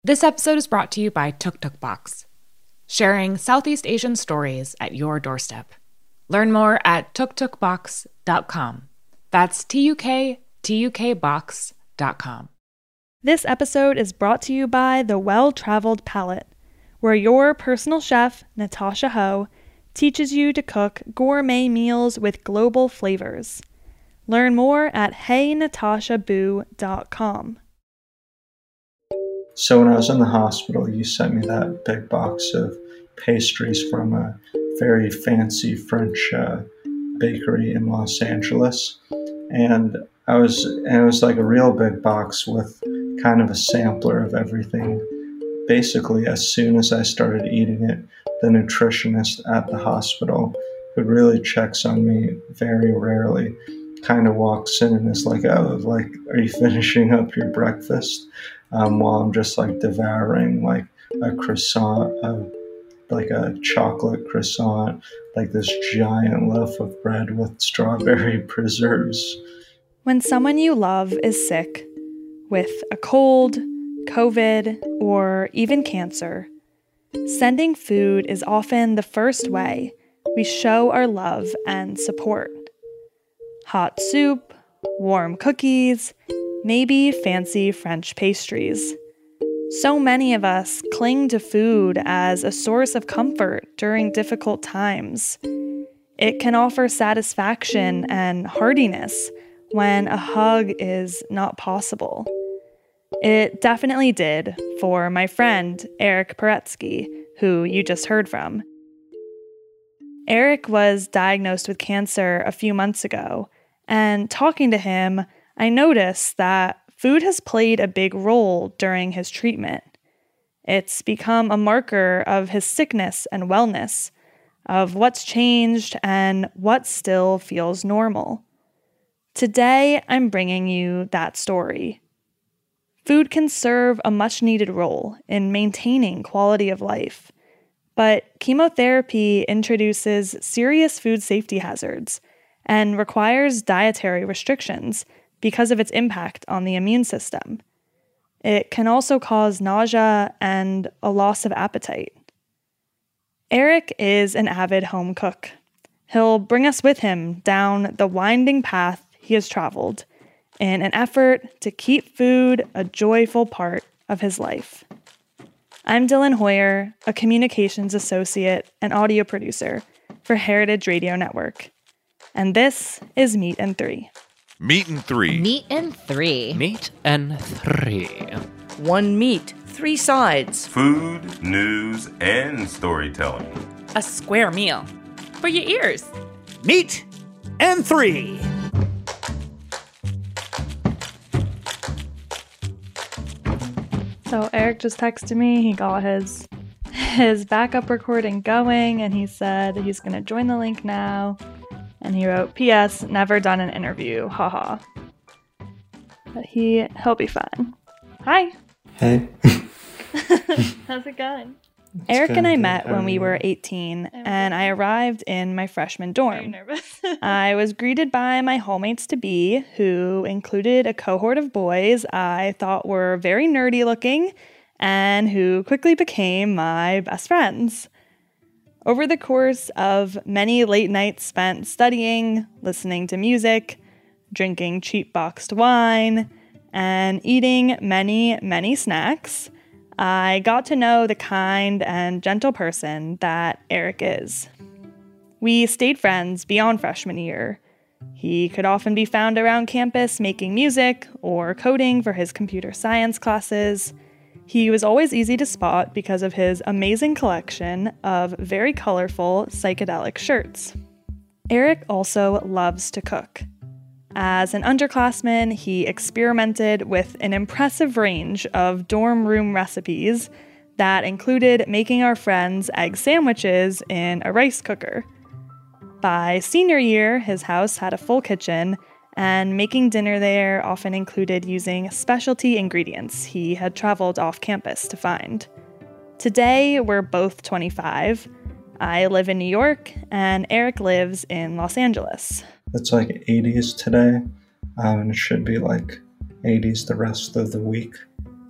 This episode is brought to you by Tuk Tuk Box, sharing Southeast Asian stories at your doorstep. Learn more at tuktukbox.com. That's TUKBox.com. This episode is brought to you by The Well-Traveled Palate, where your personal chef, Natasha Ho, teaches you to cook gourmet meals with global flavors. Learn more at heynatashaboo.com. So when I was in the hospital, you sent me that big box of pastries from a very fancy French bakery in Los Angeles. And it was like a real big box with kind of a sampler of everything. Basically, as soon as I started eating it, the nutritionist at the hospital, who really checks on me very rarely, kind of walks in and is like, "Oh, like, are you finishing up your breakfast?" While I'm just like devouring like a croissant, like a chocolate croissant, like this giant loaf of bread with strawberry preserves. When someone you love is sick, with a cold, COVID, or even cancer, sending food is often the first way we show our love and support. Hot soup, warm cookies, maybe fancy French pastries. So many of us cling to food as a source of comfort during difficult times. It can offer satisfaction and heartiness when a hug is not possible. It definitely did for my friend Eric Paretsky, who you just heard from. Eric was diagnosed with cancer a few months ago, and talking to him, I noticed that food has played a big role during his treatment. It's become a marker of his sickness and wellness, of what's changed and what still feels normal. Today, I'm bringing you that story. Food can serve a much-needed role in maintaining quality of life, but chemotherapy introduces serious food safety hazards and requires dietary restrictions because of its impact on the immune system. It can also cause nausea and a loss of appetite. Eric is an avid home cook. He'll bring us with him down the winding path he has traveled in an effort to keep food a joyful part of his life. I'm Dylan Hoyer, a communications associate and audio producer for Heritage Radio Network. And this is Meat and Three. Meat and Three. Meat and Three. Meat and Three. One meat, three sides. Food, news, and storytelling. A square meal for your ears. Meat and Three. So Eric just texted me. He got his backup recording going, and he said he's going to join the link now. And he wrote, "P.S. Never done an interview, haha." But he'll be fine. Hi. Hey. How's it going? Eric and I met when we were 18, and I arrived in my freshman dorm. I was greeted by my hallmates-to-be, who included a cohort of boys I thought were very nerdy looking, and who quickly became my best friends. Over the course of many late nights spent studying, listening to music, drinking cheap boxed wine, and eating many, many snacks, I got to know the kind and gentle person that Eric is. We stayed friends beyond freshman year. He could often be found around campus making music or coding for his computer science classes. He was always easy to spot because of his amazing collection of very colorful psychedelic shirts. Eric also loves to cook. As an underclassman, he experimented with an impressive range of dorm room recipes that included making our friends egg sandwiches in a rice cooker. By senior year, his house had a full kitchen, and making dinner there often included using specialty ingredients he had traveled off campus to find. Today, we're both 25. I live in New York, and Eric lives in Los Angeles. It's like 80s today, and it should be like 80s the rest of the week.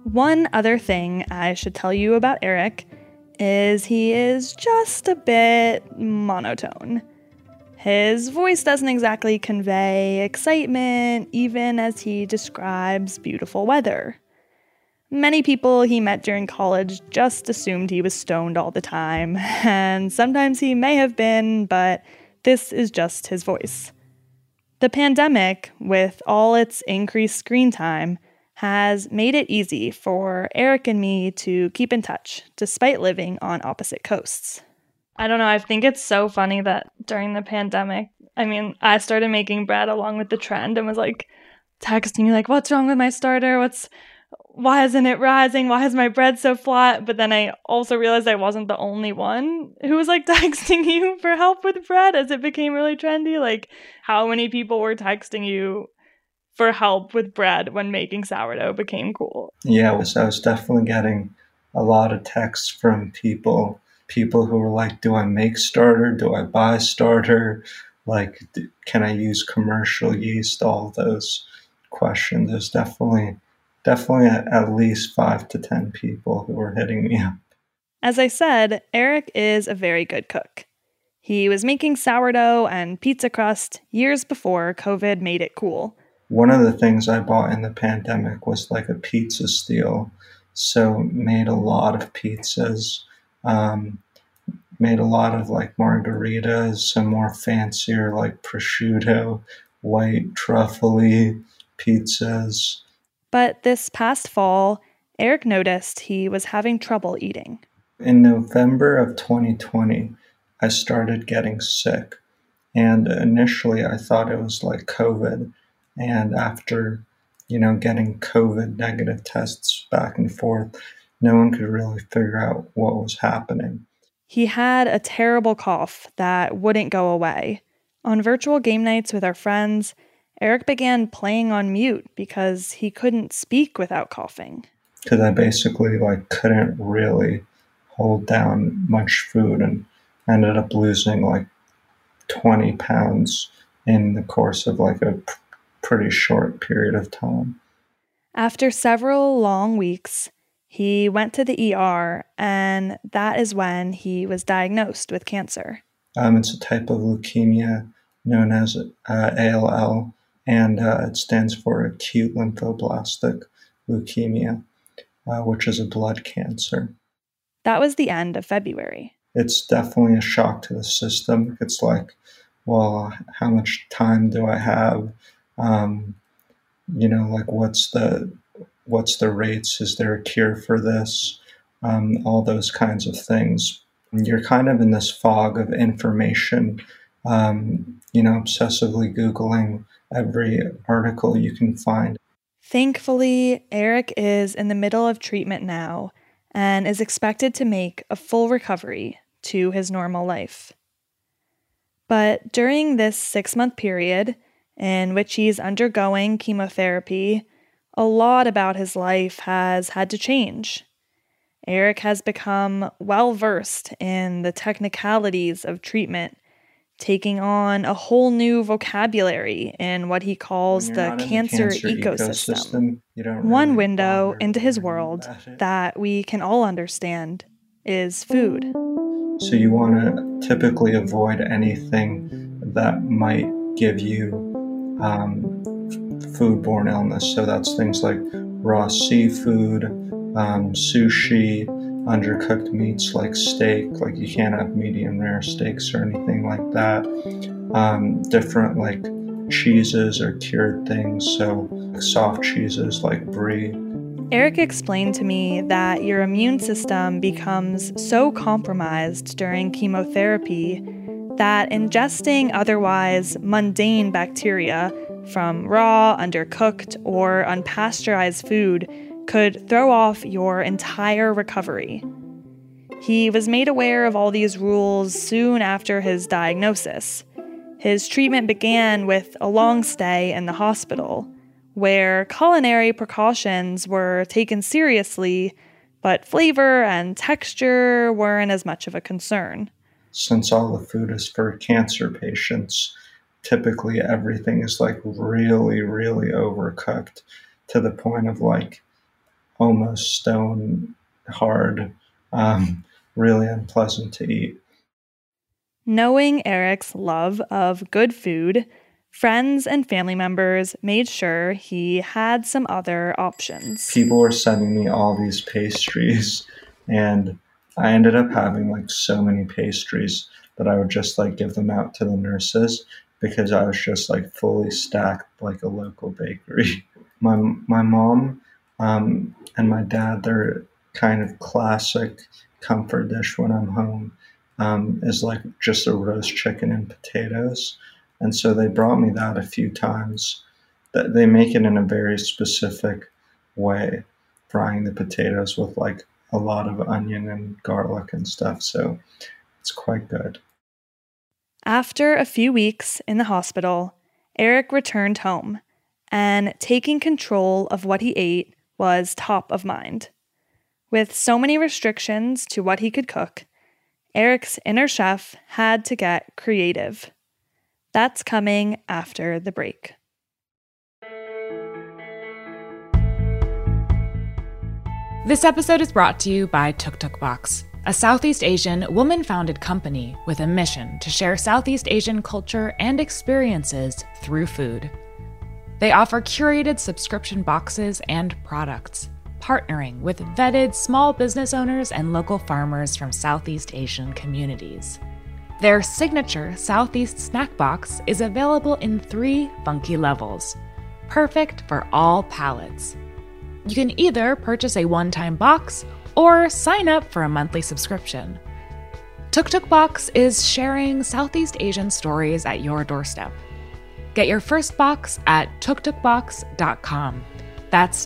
One other thing I should tell you about Eric is he is just a bit monotone. His voice doesn't exactly convey excitement, even as he describes beautiful weather. Many people he met during college just assumed he was stoned all the time, and sometimes he may have been, but this is just his voice. The pandemic, with all its increased screen time, has made it easy for Eric and me to keep in touch, despite living on opposite coasts. I don't know, I think it's so funny that during the pandemic, I started making bread along with the trend and was like texting you like, what's wrong with my starter? Why isn't it rising? Why is my bread so flat? But then I also realized I wasn't the only one who was like texting you for help with bread as it became really trendy. Like, how many people were texting you for help with bread when making sourdough became cool? Yeah, I was definitely getting a lot of texts from people who were like, do I make starter? Do I buy starter? Like, can I use commercial yeast? All those questions. There's definitely at least 5 to 10 people who were hitting me up. As I said, Eric is a very good cook. He was making sourdough and pizza crust years before COVID made it cool. One of the things I bought in the pandemic was like a pizza steel. So made a lot of pizzas, made a lot of like margaritas, some more fancier like prosciutto, white truffle-y pizzas. But this past fall, Eric noticed he was having trouble eating. In November of 2020, I started getting sick. And initially I thought it was like COVID. And after, getting COVID negative tests back and forth, no one could really figure out what was happening. He had a terrible cough that wouldn't go away. On virtual game nights with our friends, Eric began playing on mute because he couldn't speak without coughing. Because I basically couldn't really hold down much food and ended up losing 20 pounds in the course of a pretty short period of time. After several long weeks, he went to the ER, and that is when he was diagnosed with cancer. It's a type of leukemia known as ALL, and it stands for acute lymphoblastic leukemia, which is a blood cancer. That was the end of February. It's definitely a shock to the system. It's like, well, how much time do I have? What's the rates? Is there a cure for this? All those kinds of things. You're kind of in this fog of information, obsessively Googling every article you can find. Thankfully, Eric is in the middle of treatment now and is expected to make a full recovery to his normal life. But during this 6-month period, in which he's undergoing chemotherapy, a lot about his life has had to change. Eric has become well-versed in the technicalities of treatment, taking on a whole new vocabulary in what he calls the cancer ecosystem. One window into his world that we can all understand is food. So you want to typically avoid anything that might give you foodborne illness. So that's things like raw seafood, sushi, undercooked meats like steak, like you can't have medium rare steaks or anything like that. Different cheeses or cured things, so soft cheeses like brie. Eric explained to me that your immune system becomes so compromised during chemotherapy that ingesting otherwise mundane bacteria from raw, undercooked, or unpasteurized food could throw off your entire recovery. He was made aware of all these rules soon after his diagnosis. His treatment began with a long stay in the hospital, where culinary precautions were taken seriously, but flavor and texture weren't as much of a concern. Since all the food is for cancer patients, typically everything is really, really overcooked to the point of almost stone hard, really unpleasant to eat. Knowing Eric's love of good food, friends and family members made sure he had some other options. People were sending me all these pastries, and I ended up having like so many pastries that I would just like give them out to the nurses because I was just like fully stacked like a local bakery. My mom and my dad, they're kind of classic comfort dish when I'm home, is like just a roast chicken and potatoes. And so they brought me that a few times. That they make it in a very specific way, frying the potatoes with like a lot of onion and garlic and stuff. So it's quite good. After a few weeks in the hospital, Eric returned home, and taking control of what he ate was top of mind. With so many restrictions to what he could cook, Eric's inner chef had to get creative. That's coming after the break. This episode is brought to you by Tuk Tuk Box, a Southeast Asian woman-founded company with a mission to share Southeast Asian culture and experiences through food. They offer curated subscription boxes and products, partnering with vetted small business owners and local farmers from Southeast Asian communities. Their signature Southeast snack box is available in 3 funky levels, perfect for all palates. You can either purchase a one-time box or sign up for a monthly subscription. Tuk Tuk Box is sharing Southeast Asian stories at your doorstep. Get your first box at tuktukbox.com. That's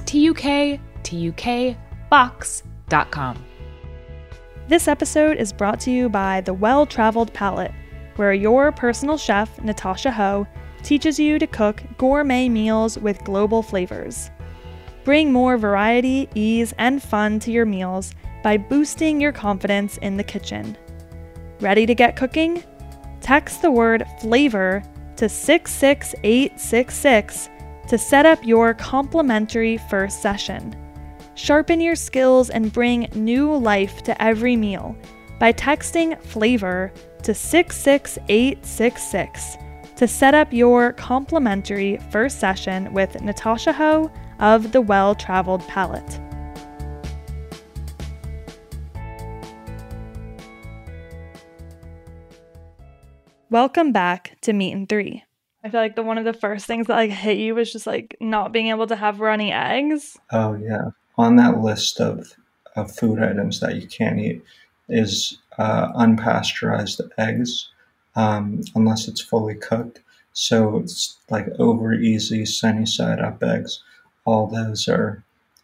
TUKBox.com. This episode is brought to you by The Well-Traveled Palate, where your personal chef, Natasha Ho, teaches you to cook gourmet meals with global flavors. Bring more variety, ease, and fun to your meals by boosting your confidence in the kitchen. Ready to get cooking? Text the word flavor to 66866 to set up your complimentary first session. Sharpen your skills and bring new life to every meal by texting flavor to 66866 to set up your complimentary first session with Natasha Ho of The Well-Traveled Palate. Welcome back to Meat and Three. I feel like one of the first things that hit you was just not being able to have runny eggs. Oh yeah. On that list of food items that you can't eat is unpasteurized eggs, unless it's fully cooked. So it's like over easy, sunny side up eggs. All those are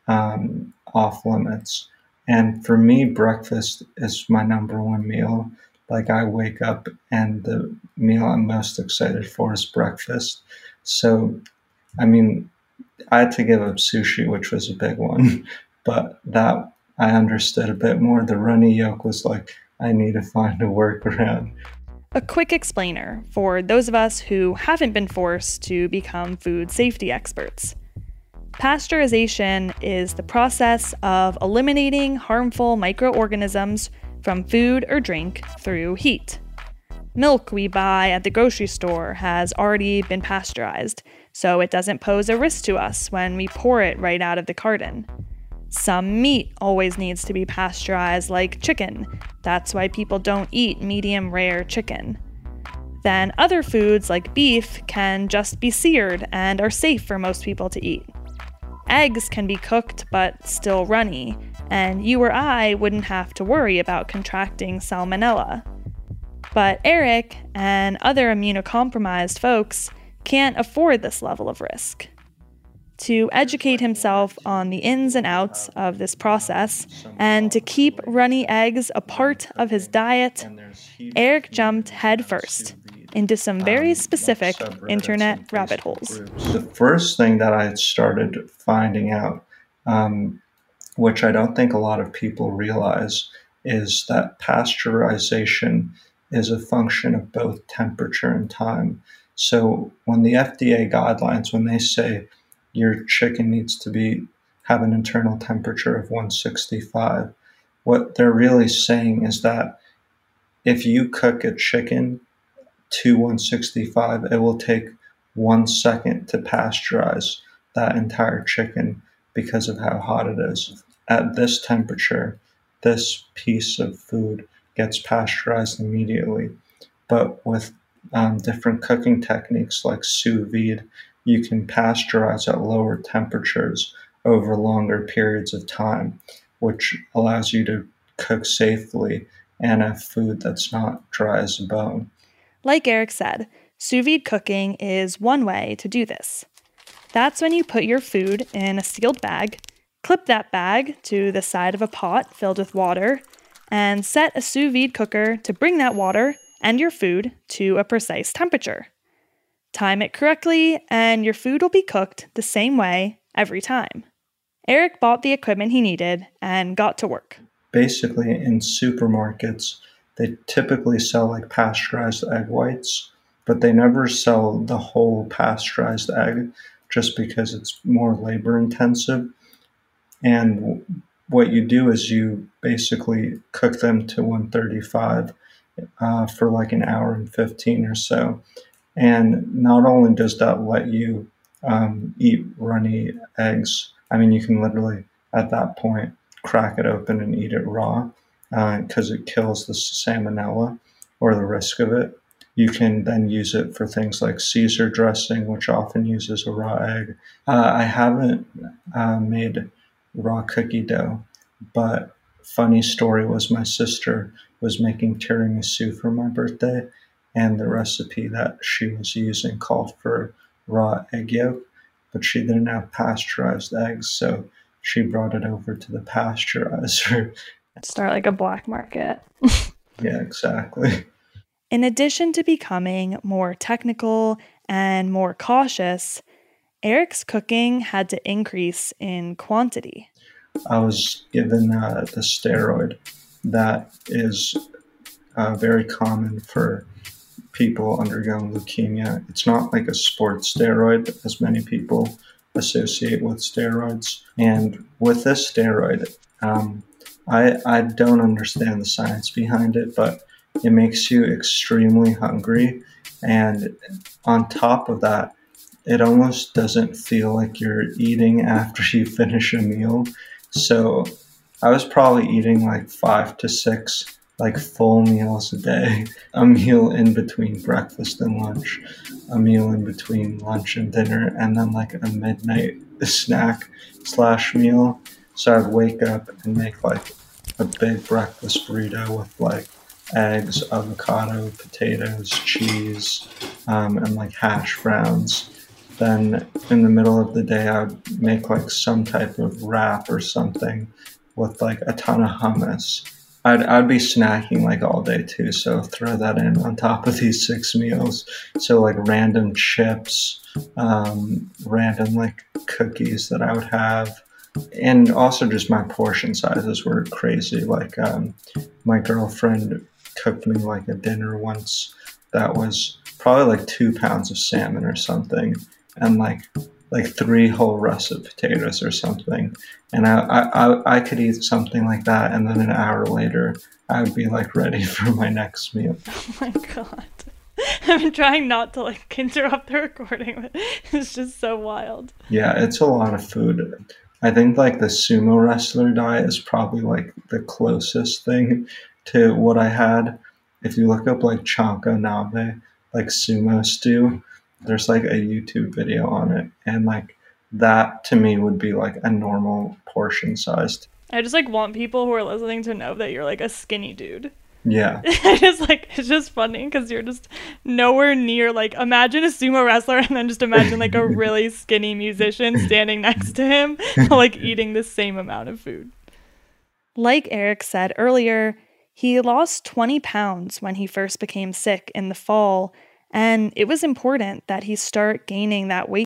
off limits. And for me, breakfast is my number one meal. Like I wake up and the meal I'm most excited for is breakfast. So, I mean, I had to give up sushi, which was a big one, but that I understood a bit more. The runny yolk was like, I need to find a workaround. A quick explainer for those of us who haven't been forced to become food safety experts. Pasteurization is the process of eliminating harmful microorganisms from food or drink through heat. Milk we buy at the grocery store has already been pasteurized, so it doesn't pose a risk to us when we pour it right out of the carton. Some meat always needs to be pasteurized, like chicken. That's why people don't eat medium rare chicken. Then other foods like beef can just be seared and are safe for most people to eat. Eggs can be cooked but still runny, and you or I wouldn't have to worry about contracting salmonella. But Eric and other immunocompromised folks can't afford this level of risk. To educate himself on the ins and outs of this process and to keep runny eggs a part of his diet, Eric jumped headfirst into some very specific internet rabbit holes. The first thing that I started finding out, which I don't think a lot of people realize, is that pasteurization is a function of both temperature and time. So when the FDA guidelines, when they say your chicken needs to have an internal temperature of 165. What they're really saying is that if you cook a chicken to 165, it will take 1 second to pasteurize that entire chicken because of how hot it is. At this temperature, this piece of food gets pasteurized immediately. But with different cooking techniques like sous vide, you can pasteurize at lower temperatures over longer periods of time, which allows you to cook safely and have food that's not dry as a bone. Like Eric said, sous vide cooking is one way to do this. That's when you put your food in a sealed bag, clip that bag to the side of a pot filled with water, and set a sous vide cooker to bring that water and your food to a precise temperature. Time it correctly, and your food will be cooked the same way every time. Eric bought the equipment he needed and got to work. Basically, in supermarkets, they typically sell like pasteurized egg whites, but they never sell the whole pasteurized egg just because it's more labor intensive. And what you do is you basically cook them to 135 for like an hour and 15 or so. And not only does that let you eat runny eggs, I mean, you can literally at that point crack it open and eat it raw because it kills the salmonella or the risk of it. You can then use it for things like Caesar dressing, which often uses a raw egg. I haven't made raw cookie dough, but funny story was my sister was making tiramisu for my birthday, and the recipe that she was using called for raw egg yolk, but she didn't have pasteurized eggs, so she brought it over to the pasteurizer. Start like a black market. Yeah, exactly. In addition to becoming more technical and more cautious, Eric's cooking had to increase in quantity. I was given the steroid that is very common for people undergoing leukemia. It's not like a sports steroid, as many people associate with steroids. And with this steroid, I don't understand the science behind it, but it makes you extremely hungry. And on top of that, it almost doesn't feel like you're eating after you finish a meal. So I was probably eating like 5 to 6 like full meals a day, a meal in between breakfast and lunch, a meal in between lunch and dinner, and then like a midnight snack / meal. So I'd wake up and make like a big breakfast burrito with like eggs, avocado, potatoes, cheese, and like hash browns. Then in the middle of the day, I would make like some type of wrap or something with like a ton of hummus. I'd be snacking like all day too, so throw that in on top of these 6 meals. So like random chips, random like cookies that I would have. And also just my portion sizes were crazy. Like my girlfriend cooked me like a dinner once that was probably like 2 pounds of salmon or something, and like 3 whole russet potatoes or something. And I could eat something like that, and then an hour later I would be like ready for my next meal. Oh my god. I'm trying not to like interrupt the recording, but it's just so wild. Yeah, it's a lot of food. I think like the sumo wrestler diet is probably like the closest thing to what I had. If you look up like chanka nabe, like sumo stew, there's like a YouTube video on it, and like that to me would be like a normal portion sized. I just like want people who are listening to know that you're like a skinny dude. Yeah. It's just funny because you're just nowhere near, like, imagine a sumo wrestler and then just imagine like a really skinny musician standing next to him, like eating the same amount of food. Like Eric said earlier, he lost 20 pounds when he first became sick in the fall, and it was important that he start gaining that weight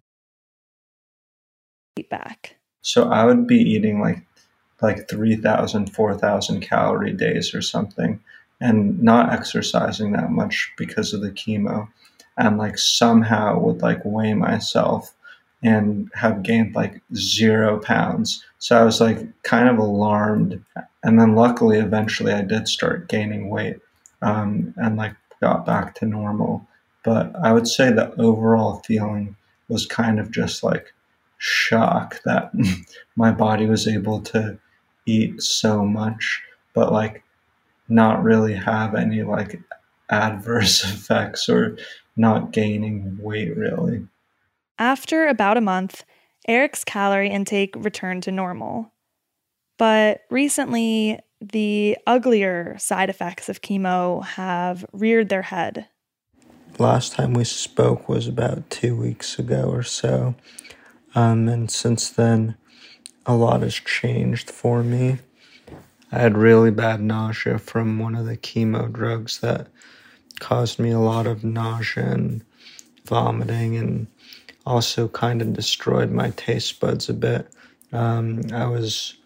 back. So I would be eating like 3,000, 4,000 calorie days or something, and not exercising that much because of the chemo, and like somehow would like weigh myself and have gained like 0 pounds. So I was like kind of alarmed. And then luckily, eventually I did start gaining weight and like got back to normal. But I would say the overall feeling was kind of just like shock that my body was able to eat so much, but like not really have any like adverse effects or not gaining weight really. After about a month, Eric's calorie intake returned to normal. But recently, the uglier side effects of chemo have reared their head. Last time we spoke was about 2 weeks ago or so. And since then, a lot has changed for me. I had really bad nausea from one of the chemo drugs that caused me a lot of nausea and vomiting, and also kind of destroyed my taste buds a bit. I was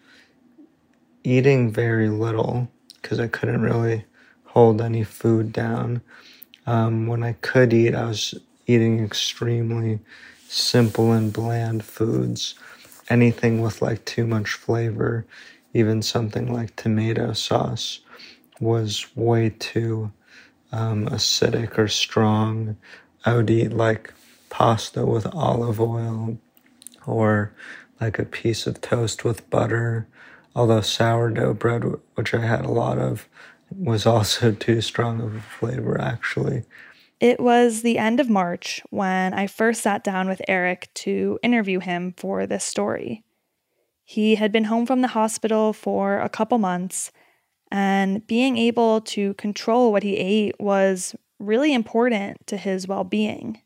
eating very little because I couldn't really hold any food down. When I could eat, I was eating extremely simple and bland foods. Anything with like too much flavor, even something like tomato sauce, was way too acidic or strong. I would eat like pasta with olive oil or like a piece of toast with butter, although sourdough bread, which I had a lot of, was also too strong of a flavor actually. It was the end of March when I first sat down with Eric to interview him for this story. He had been home from the hospital for a couple months, and being able to control what he ate was really important to his well-being.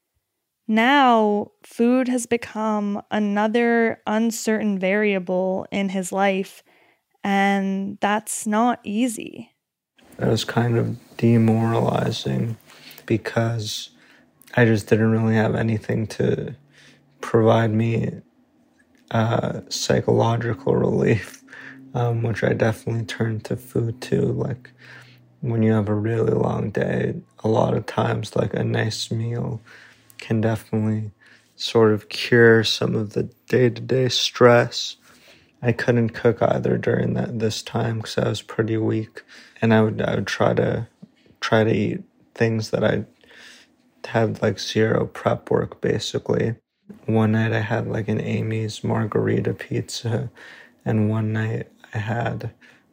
Now, food has become another uncertain variable in his life, and that's not easy. It was kind of demoralizing because I just didn't really have anything to provide me psychological relief, which I definitely turned to food to. Like when you have a really long day, a lot of times like a nice meal can definitely sort of cure some of the day-to-day stress. I couldn't cook either during this time because I was pretty weak, and I would try to eat things that I had like zero prep work basically. One night I had like an Amy's margarita pizza, and one night I had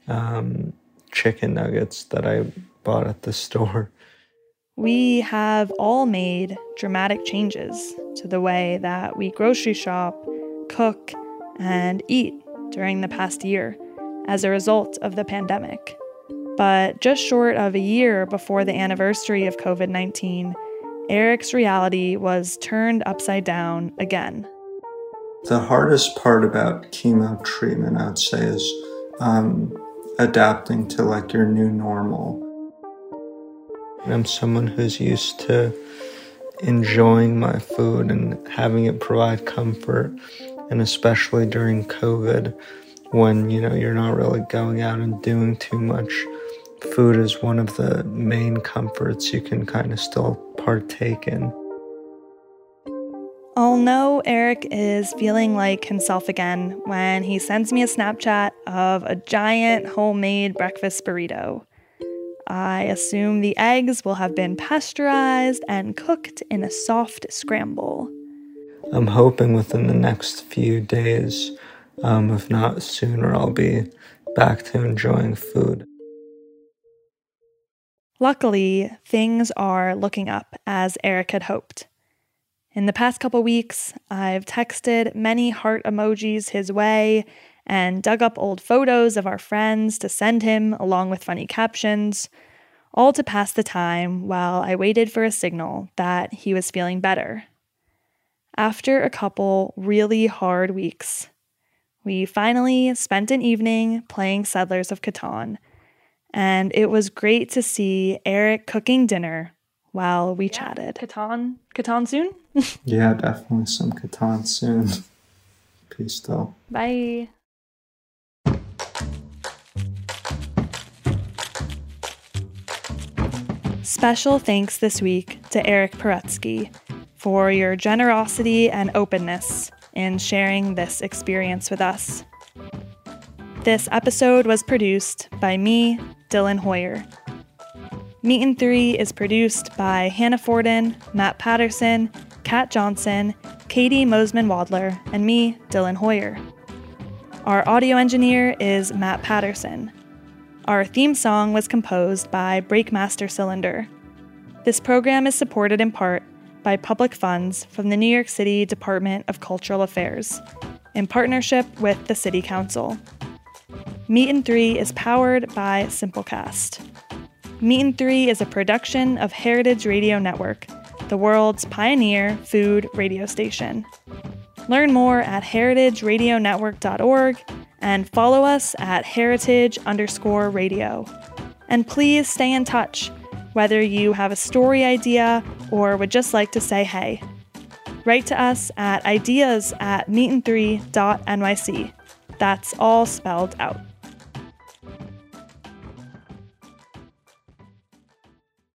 chicken nuggets that I bought at the store. We have all made dramatic changes to the way that we grocery shop, cook, and eat during the past year as a result of the pandemic. But just short of a year before the anniversary of COVID-19, Eric's reality was turned upside down again. The hardest part about chemo treatment, I would say, is adapting to like your new normal. I'm someone who's used to enjoying my food and having it provide comfort, and especially during COVID, when you're not really going out and doing too much, food is one of the main comforts you can kind of still partake in. I'll know Eric is feeling like himself again when he sends me a Snapchat of a giant homemade breakfast burrito. I assume the eggs will have been pasteurized and cooked in a soft scramble. I'm hoping within the next few days, if not sooner, I'll be back to enjoying food. Luckily, things are looking up as Eric had hoped. In the past couple weeks, I've texted many heart emojis his way and dug up old photos of our friends to send him along with funny captions, all to pass the time while I waited for a signal that he was feeling better. After a couple really hard weeks, we finally spent an evening playing Settlers of Catan, and it was great to see Eric cooking dinner while we chatted. Catan soon? Yeah, definitely some Catan soon. Peace though. Bye. Special thanks this week to Eric Paretsky for your generosity and openness in sharing this experience with us. This episode was produced by me, Dylan Hoyer. Meat and Three is produced by Hannah Forden, Matt Patterson, Kat Johnson, Katie Mosman-Wadler, and me, Dylan Hoyer. Our audio engineer is Matt Patterson. Our theme song was composed by Breakmaster Cylinder. This program is supported in part by public funds from the New York City Department of Cultural Affairs, in partnership with the City Council. Meat and Three is powered by Simplecast. Meat and Three is a production of Heritage Radio Network, the world's pioneer food radio station. Learn more at heritageradionetwork.org and follow us at heritage_radio. And please stay in touch, whether you have a story idea or would just like to say hey. Write to us at ideas@meatand3.nyc. That's all spelled out.